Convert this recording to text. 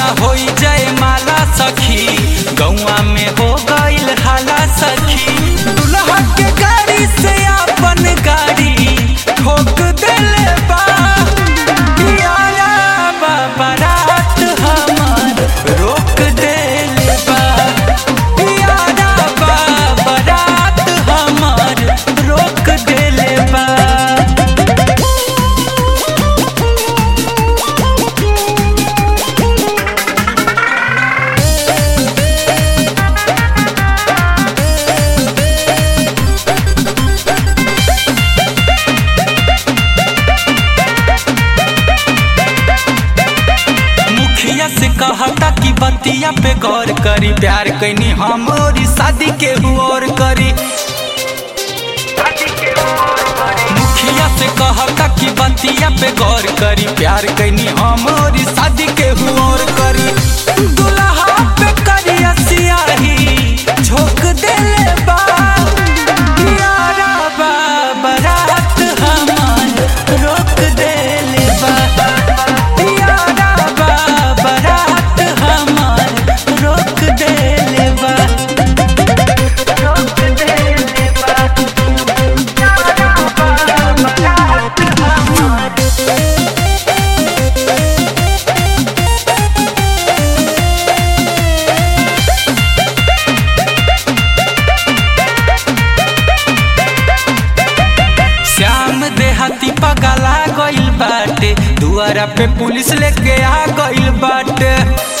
होई जाए माला सखी, गौआ में हो गईल हाला सखी। दुल्हा के गाड़ी से अपन गाड़ी ठोक देले बा, पियारा बा बारात हमार रोक देले बा, पियारा बा बारात हमार रोक देले बा। से कहता कि बतिया पे गौर करी, प्यार कैनी हम और शादी के और करी। मुखिया से कहता कि बतिया पे गौर करी, प्यार कैनी हम और शादी के और करी। दुल्हा पे करिया सियाही झोंक देले बा, पियारा बा बारात हमार रोक देले बा, पियारा बा बारात हमार रोक देले बा, रोक देले बा, पियारा बा बारात हमार। श्याम देहाती पगला गइल बाटे, दुआरा पे पुलिस लेके आ गइल बाटे।